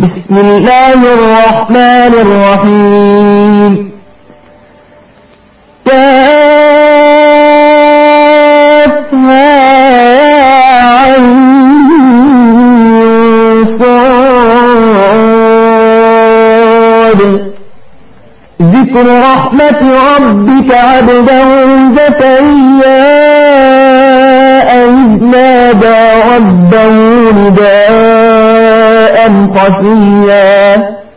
بسم الله الرحمن الرحيم ذكر رحمة ربك عبده زكريا إذ نادى ربه نداء خفيا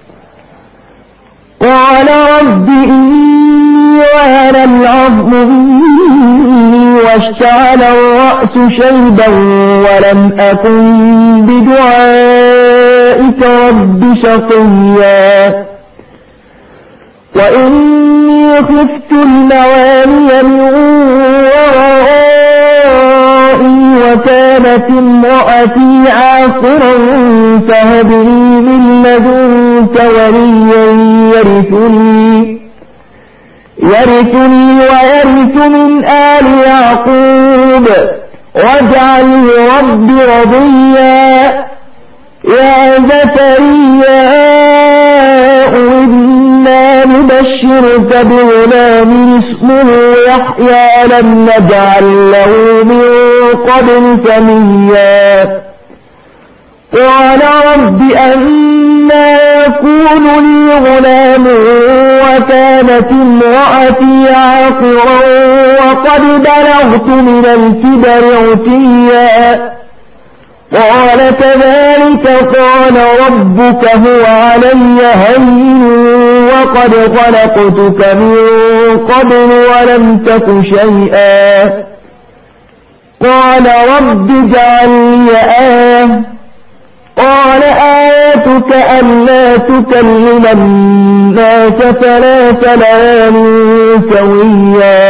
قال رب إني وهن العظم مني واشتعل الرأس شيبا ولم أكن بدعائك رب شقيا وإني خفت الموالي من ورائي وكانت امرأتي عاقرا فهب لي من لدنك وليا يرثني ويرث من آل يعقوب واجعله رب رضيا يا زكريا نبشرك بغلام اسمه يحيى لم نجعل له من قبل سميا قال رب أنى يكون لي غلام وكانت امرأتي عاقرا وقد بلغت من الكبر عتيا قال كذلك قال ربك هو علي هين وقد خلقتك من قبل ولم تك شيئا قال رب اجعل لي آية قال آيتك ألا تكلم الناس 3 ليال سويا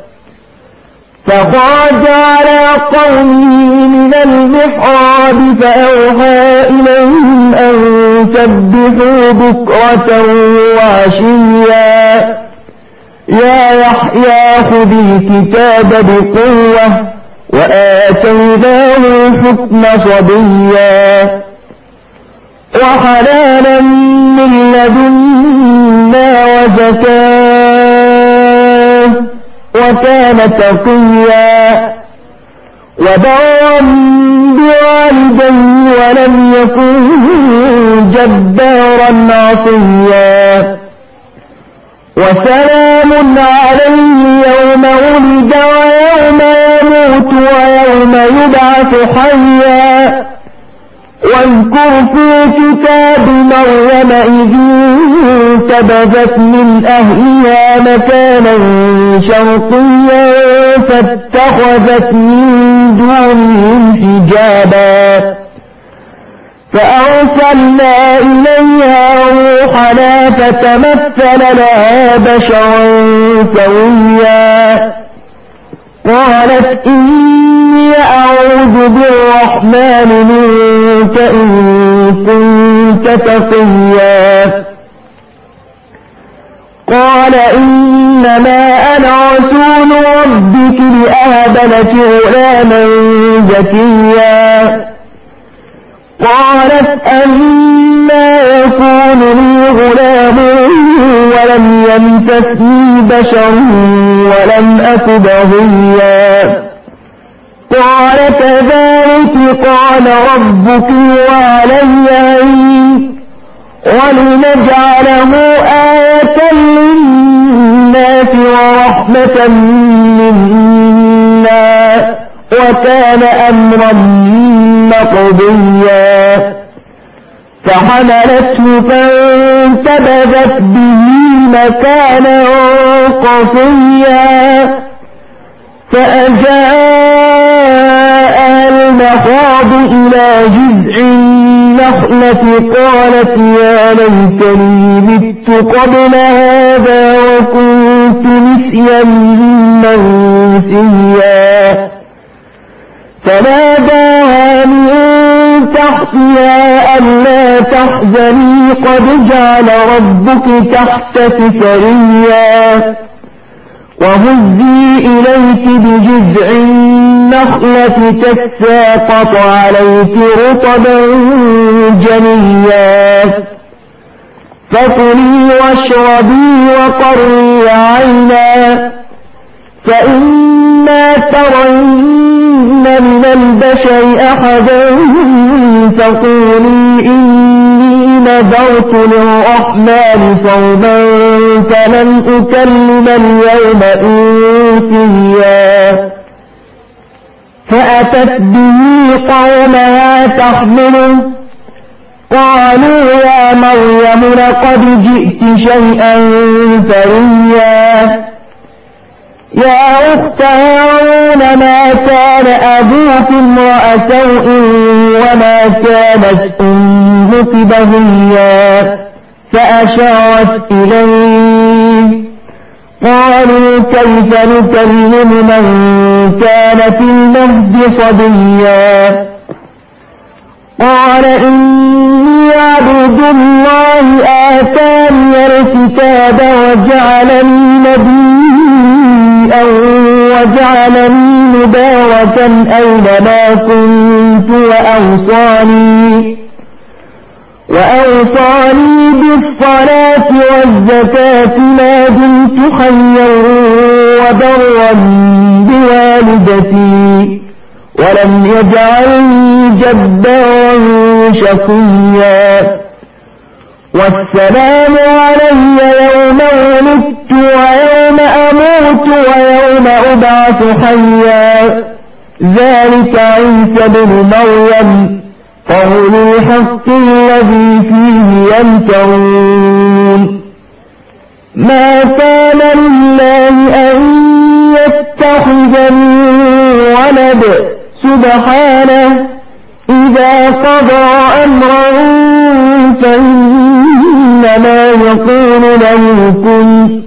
فخرج على قومه من المحراب فأوحى إليهم أن سبحوا بكرة وعشيا يا يحيى خذ الكتاب بقوة وآتيناه الحكم صبيا وحنانا من لدنا وزكاة وكان تقيا وبرا بوالديه ولم يكن جبارا عصيا وسلام عليه يوم ولد ويوم يموت ويوم يبعث حيا واذكر في كتاب مريم إذ انتبذت من أهلها مكانا شرقيا فاتخذت من دونهم حجابا فأرسلنا إليها روحنا فتمثل لها بشرا سويا قالت إني أعوذ بالرحمن منك إن كنت تقيا قال إنما أنا رسول ربك لأهب لك غلاما زكيا قالت أنى يكون لي غلام ولم يمسسني بشر ولم أك بغيا قال كذلك قال ربك وعلي عين ولنجعله آية للناس ورحمة منا وكان أمرا مقضيا فحملته فانتبذت به مكانا قصيا فأجاء المخاض إلى جذع النخلة قالت يا ليتني مت قبل هذا وكنت نسيا منسيا فناداها من تحتها ألا تحزني قد جعل ربك تحتك سريا وهزي إليك بجذع النخلة تساقط عليك رطبا جنيا فكلي واشربي وقري عينا فإما ترين من البشر أحدا فقولي إني نذرت للرحمن صوما فلن أكلم اليوم إنسيا فأتت به قومها تحمله قالوا يا مريم لقد جئت شيئا فريا يا أخت هارون ما كان أبوك امرأ سوء وما كانت أمك بغيا فأشارت إليه قالوا كيف نكلم من كان في المهد صبيا قال إني عبد الله آتاني الكتاب وجعلني نبيا وجعلني مباركا أينما كنت وأوصاني بالصلاة والزكاة ما دمت حيا وبرا بوالدتي ولم يجعلني جبارا شقيا والسلام علي يوم ولدت ويوم أموت ويوم أبعث حيا ذلك عيسى بن مريم قول الحق الذي فيه يمترون ما كان لله أن يتخذ من ولد سبحانه إذا قضى أمرا فإنما يقول له كن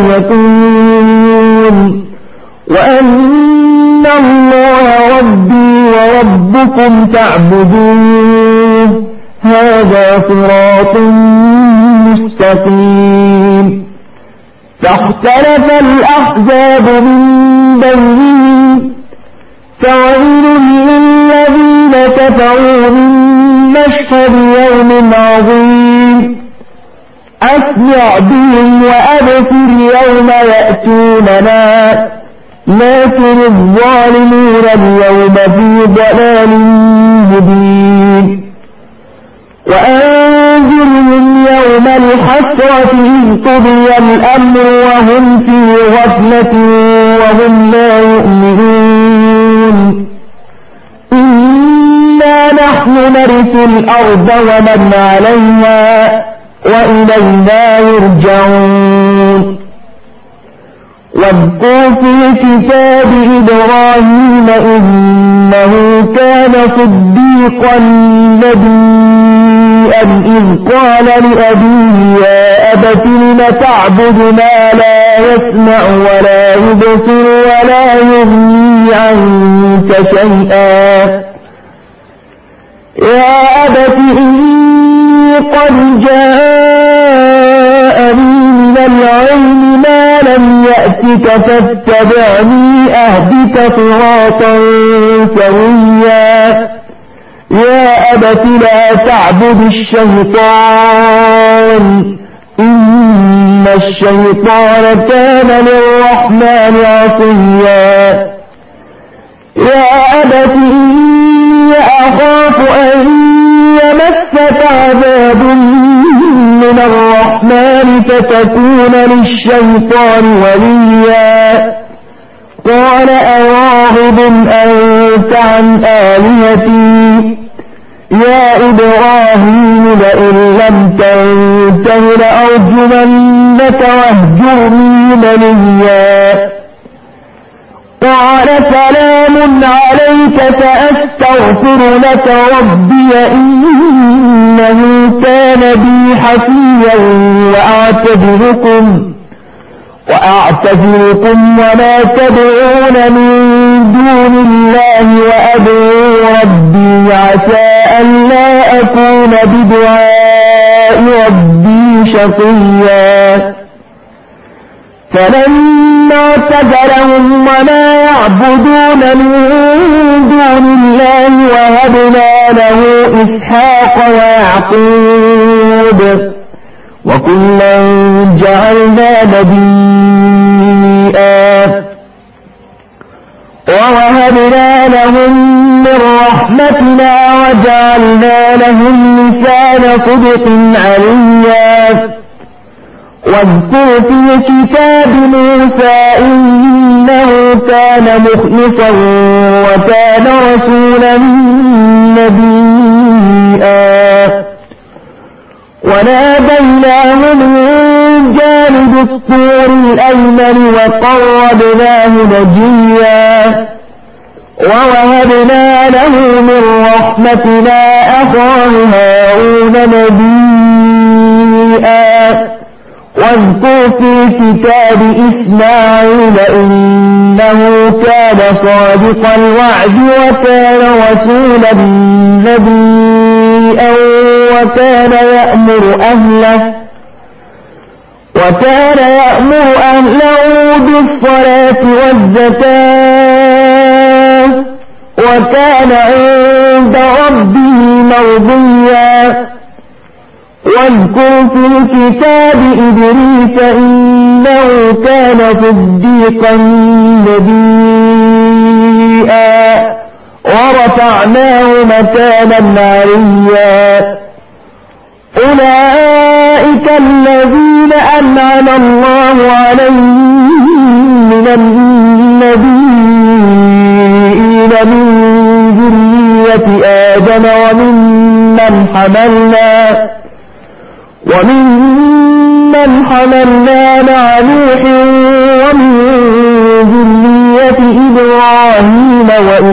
فيكون وأن الله ربي وربكم فاعبدوه هذا صراط مستقيم فاختلف الأحزاب من بينهم فويل للذين كفروا من مشهد يوم عظيم أسمع بهم وأبصر يوم يأتوننا لكن الظالمون اليوم في ضلال مبين وأنذرهم يوم الحسرة إذ قضي الأمر وهم في غفلة وهم لا يؤمنون إنا نحن نرث الأرض ومن عليها وإلينا يرجعون واذكر في الكتاب إبراهيم إنه كان صديقا نبيا إذ قال لأبيه يا أبت لم تعبد ما لا يسمع ولا يبصر ولا يغني عنك شيئا يا أبت إني قد جاءني من العلم ما لم يأتك فاتبعني أهدك صراطا سويا يا أبت لا تعبد الشيطان إن الشيطان كان للرحمن عصيا يا أبت إني أخاف أن يمسك عذاب من الرحمن فتكون للشيطان وليا قال أراغب أنت عن آلهتي يا إبراهيم لئن لم تنته لأرجمنك واهجرني مليا قال سلام عليك سأستغفر لك ربي إنه كان بي حفيا وأعتذركم وما تدعون من دون الله وأدعو ربي عسى ألا أكون بدعاء ربي شقيا فلما اعتزلهم وما يعبدون من دون الله وهبنا له إسحاق ويعقوب وكلا جعلنا نبيا ووهبنا لهم من رحمتنا وجعلنا لهم لسان صدق عليا واذكر في الكتاب موسى إنه كان مخلصا وكان رسولا نبيا وناديناه من جانب الطور الأيمن وقربناه نجيا ووهبنا له من رحمتنا أخاه هارون نبيا واذكر في الكتاب إسماعيل إنه كان صادق الوعد وكان رسولا نبيا وكان يأمر أهله بالصلاة والزكاة وكان عند ربه مرضيا واذكر في الكتاب إدريس إنه كان صديقا نبيا ورفعناه مكانا عليا أولئك الذين أنعم الله عليهم من النبيين من ذرية آدم وممن حملنا مع نوح ومن ذرية إبراهيم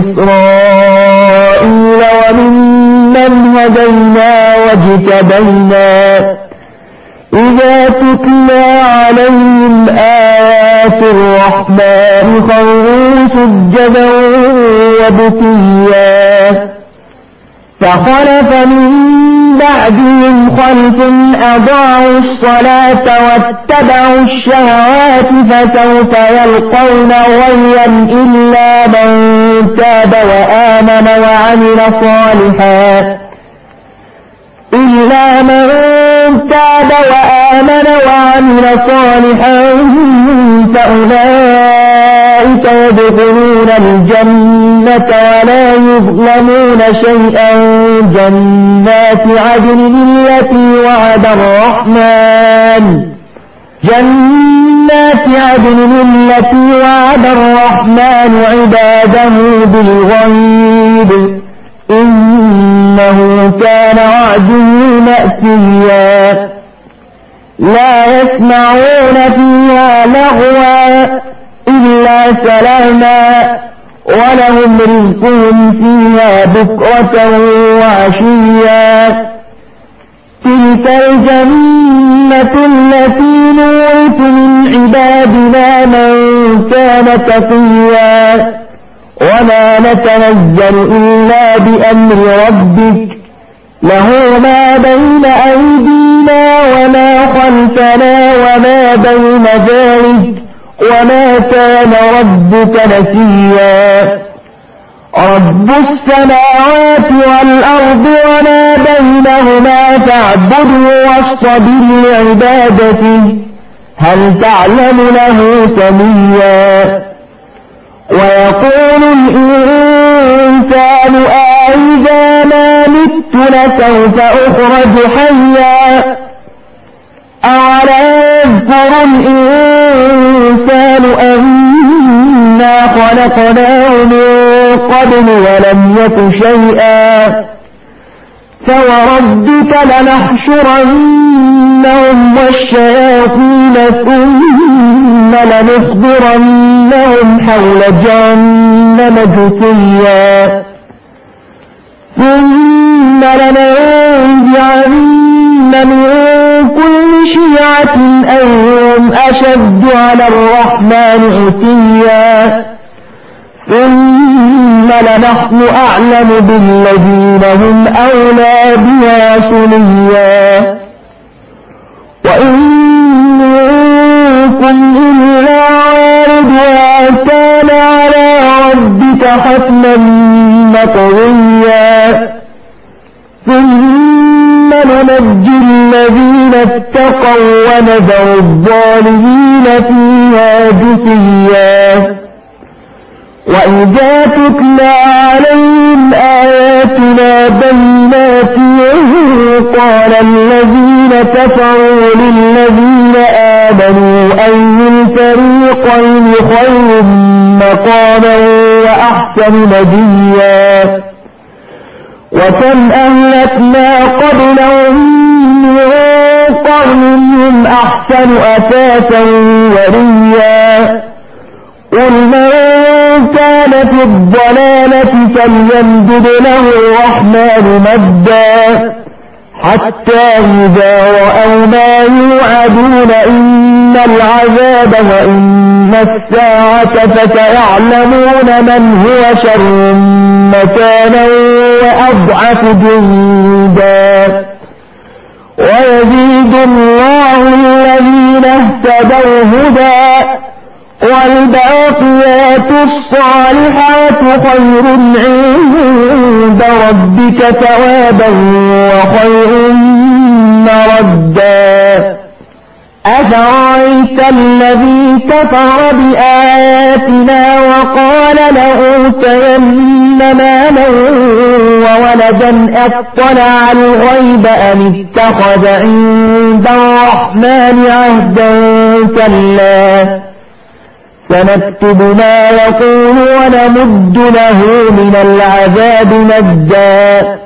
وإسرائيل وممن هدينا واجتبينا إذا تتلى عليهم آيات الرحمن خروا سجدا وبكيا فخلف من بعدهم خلف أضاعوا الصلاة واتبعوا الشهوات فسوف يلقون غيا إلا من تاب وآمن وعمل صالحا فأولئك يدخلون الجنة ولا يظلمون شيئا جنات عدن التي وعد الرحمن عباده بالغيب إنه كان وعده مأتيا لا يسمعون فيها لغوا إلا سلاما ولهم رزقهم فيها بكرة وعشيا تلك الجنة التي نورث من عبادنا من كان تقيا وما نتنزل إلا بأمر ربك له ما بين أيدينا وما خلفنا وما بين ذلك وما كان ربك نسيا رب السماوات والأرض وما بينهما فاعبده واصطبر لعبادته هل تعلم له سميا ويقول الإنسان أإذا ما مت لسوف أخرج حيا أولا يذكر الإنسان أنا خلقناه من قبل ولم يك شيئا فوربك لنحشرنهم والشياطين ثم لنحضرنهم حول جهنم جثيا ثم لننزعن من كل شيعة أيهم أشد على الرحمن عتيا ثم لنحن أعلم بالذين هم أولى بها صليا وإن منكم إلا واردها كان على ربك حتما مقضيا ثم ننجي الذين اتقوا ونذر الظالمين فيها جثيا وإذا تتلى عليهم آياتنا بينات قال الذين كفروا للذين آمنوا أي الفريقين خير مقاما وأحسن نديا وكم أهلكنا قبلهم من قرن هم أحسن أثاثا ورئيا قل من كان في الضلالة فليمدد له الرحمن مدا حتى إذا رأوا ما يوعدون إما العذاب وإما الساعة فسيعلمون من هو شر مكانا وأضعف جندا ويزيد الله الذين اهتدوا هدى والباقيات الصالحات خير عند ربك ثوابا وخير مردا أفرأيت الذي كفر بآياتنا وقال لأوتين مالا وولدا أطلع الغيب أم اتخذ عند الرحمن عهدا كلا سنكتب ما يقول ونمد له من العذاب مدا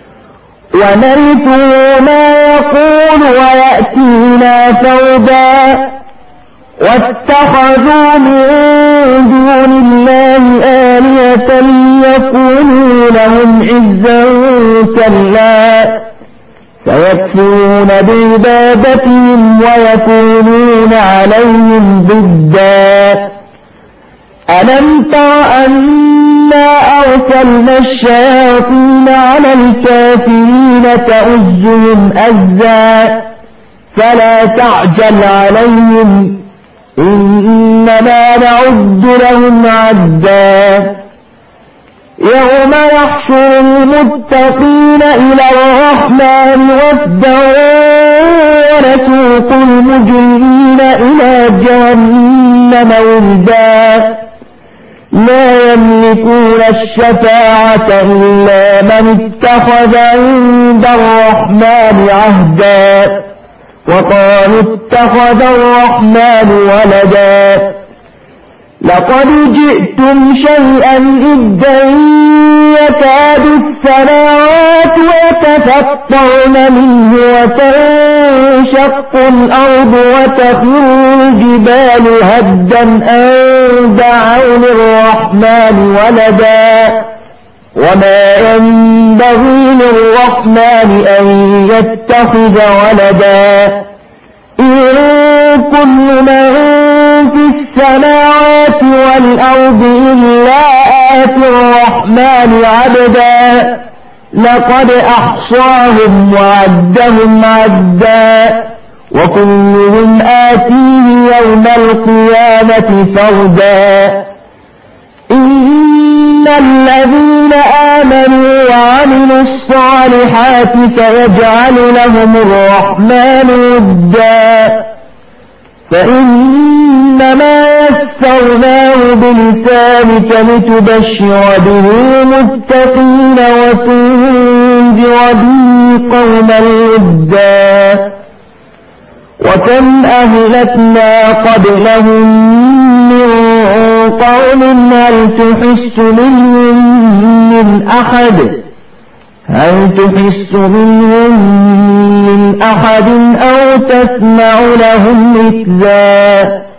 ونرثه ما يقول ويأتينا فردا واتخذوا من دون الله آلهة ليكونوا لهم عزا كلا سيكفرون بعبادتهم ويكونون عليهم ضدا ألم تر أنا أرسلنا الشياطين على الكافرين تؤزهم أزا فلا تعجل عليهم إنما نعد لهم عدا يوم يحشر المتقين إلى الرحمن وفدا ونسوق المجرمين إلى جهنم وردا لا يملكون الشفاعة إلا من اتخذ عند الرحمن عهدا وقالوا اتخذ الرحمن ولدا لقد جئتم شيئا إدا يكاد السماوات يتفطرن منه وتنشق الأرض وتخر الجبال هدا أن دعوا للرحمن ولدا وما ينبغي للرحمن أن يتخذ ولدا إن كل من في السماوات والأرض إلا آتي الرحمن عبدا لقد أحصاهم وعدهم عدا وكلهم آتيه يوم القيامة فردا إن الذين آمنوا وعملوا الصالحات سيجعل لهم الرحمن ودا فإنما يسرناه بلسانك لتبشر به المتقين وتنذر به قوما لدا وكم أهلكنا قبلهم من قوم هل تحس منهم من أحد أو تسمع لهم ركزا